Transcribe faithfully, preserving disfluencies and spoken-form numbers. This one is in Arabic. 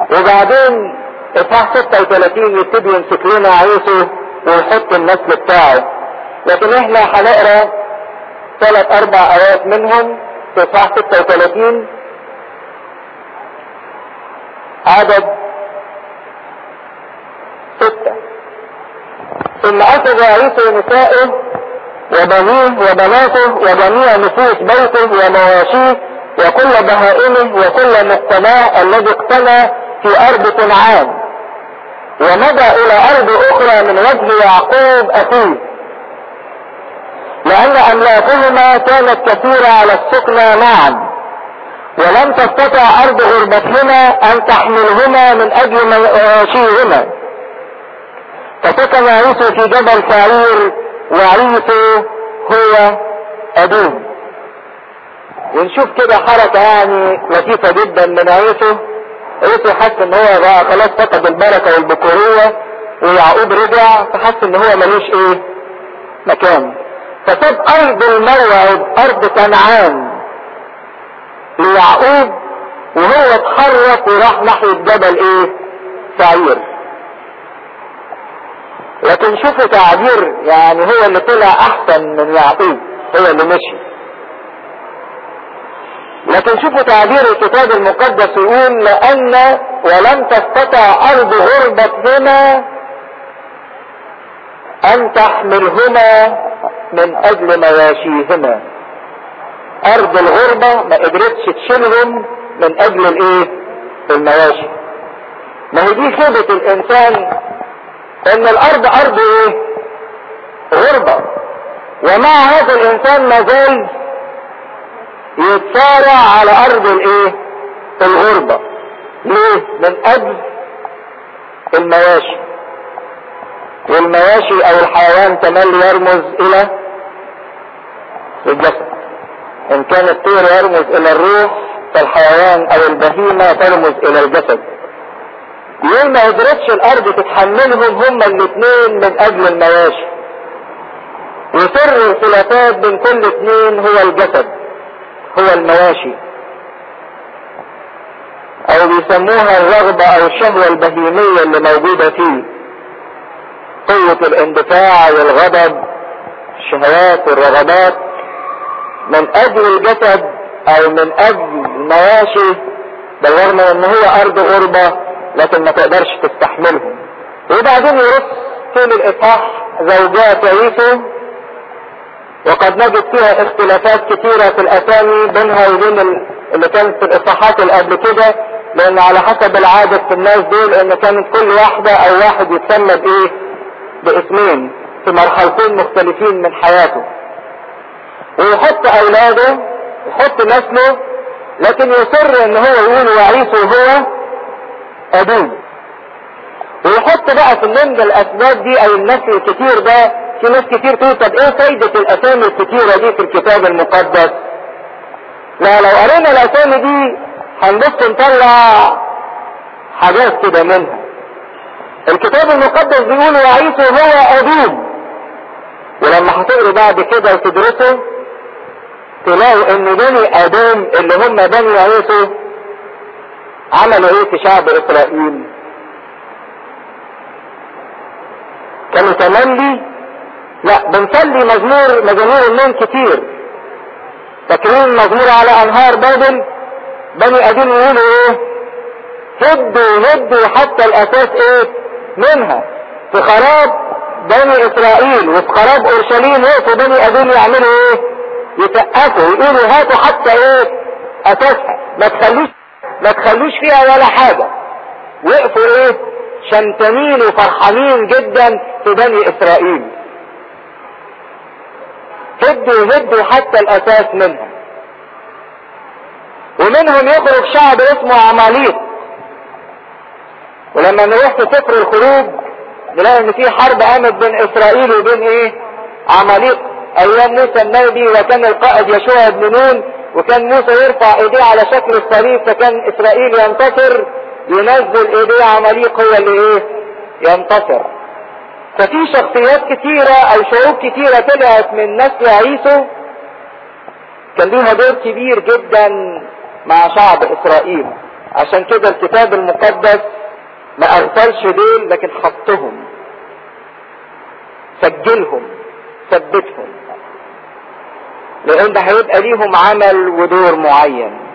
وبعدين اصحاح ستة وثلاثين يبتدي يمسك لنا عيسو ويحط النسل بتاعه. لكن احنا هنقرا ثلاث اربع ايات منهم في اصحاح ستة وثلاثين عدد ستة. ثم اخذ عيسو نسائه وبنيه وبناته وجميع نفوس بيته ومواشيه وكل بهائمه وكل مقتناه الذي اقتنى في ارض كنعان، ومضى الى ارض اخرى من وجه يعقوب اخيه، لان املاكهما كانت كثيرة على السكنى معا، ولم تستطع ارض غربتهما ان تحملهما من اجل مواشيهما، فسكن عيسو في جبل سعير، وعيسو هو ابوه. ونشوف كده حركة يعني لطيفة جدا من عيسو. عيسو حس ان هو بقى خلاص فقد البركة والبكورية، ويعقوب رجع فحس ان هو ملوش ايه مكان، فساب ارض الموعد ارض كنعان ليعقوب، وهو اتحرك وراح ناحية جبل ايه سعير. لكن شوفوا تعبير يعني هو اللي طلع احسن من يعقوب، هو اللي مشي. لكن شوفوا تعبير الكتاب المقدس يقول لان ولم تستطع ارض غربتهما ان تحملهما من اجل مواشيهما. ارض الغربة ما قدرتش تشيلهم من اجل الايه المواشي. ما هي دي خيبة الانسان، ان الارض ارض ايه غربة، ومع هذا الانسان ما زال يتصارع على ارض الايه الغربة. ليه؟ من اجل المواشي. والمواشي او الحيوان تملي يرمز الى الجسد. ان كان الطير يرمز الى الروح، فالحيوان او البهيمة ترمز الى الجسد. ليه ما قدرتش الارض تتحملهم هما الاثنين من اجل المواشي؟ وسر الخلافات بين كل اثنين هو الجسد، هو المواشي، او بيسموها الرغبة او الشهوة البهيمية اللي موجودة فيه. قوة الاندفاع والغضب، الشهوات والرغبات من اجل الجسد او من اجل المواشي، بالرغم ان هو ارض غربة لكن ما تقدرش تستحملهم. وبعدين يرص طول الاصحاح زوجات عيسو، وقد نجد فيها اختلافات كثيرة في الاسامي بينها وبين اللي كانت في الاصحاحات اللي قبل كده، لان على حسب العادة في الناس دول ان كانت كل واحدة او واحد يتسمى بايه باسمين في مرحلتين مختلفين من حياته، ويحط اولاده يحط نسله، لكن يصر ان هو يقول وعيسو هو ابوه. ويحط بقى في ضمن الاسباب دي او النسل الكتير ده. في ناس كتير تقول طب ايه فايدة الاسامي الكتيرة دي في الكتاب المقدس؟ لا، لو قرينا الاسامي دي هنبص نطلع حاجات كده منها. الكتاب المقدس بيقول وعيسو هو ابوه، ولما هتقروا بعد كده وتدرسوا تلاقوا ان بني ادم اللي هم بني عيسو عملوا ايه في شعب اسرائيل؟ كانوا تملي لا بنصلي مزمور مزامير النوم كتير. فاكرين مزمور على انهار بابل؟ بني ادم يقولوا ايه؟ هدوا هدوا حتى الاساس ايه منها. في خراب بني اسرائيل وفي خراب اورشليم وقفوا بني ادم يعملوا ايه؟ يسقفوا يقولوا هاتوا حتى ايه اساسها، ما تخلوش ما تخلوش فيها ولا حاجة. وقفوا ايه شمتانين وفرحانين جدا في بني اسرائيل. هدوا هدوا حتى الاساس منها. ومنهم يخرج شعب اسمه عماليق. ولما نروح في سفر الخروج نلاقي ان في حرب قامت بين اسرائيل وبين ايه عماليق ايام موسى النبي، وكان القائد يشوع بن نون، وكان موسى يرفع ايديه على شكل الصليب فكان اسرائيل ينتصر، ينزل ايديه عماليق هو اللي ايه ينتصر. ففي شخصيات كتيرة او شعوب كتيرة طلعت من نسل عيسو كان ليها دور كبير جدا مع شعب اسرائيل، عشان كده الكتاب المقدس ما ارسلش دول لكن حطهم، سجلهم، ثبتهم، لان ده هيبقى ليهم عمل ودور معين.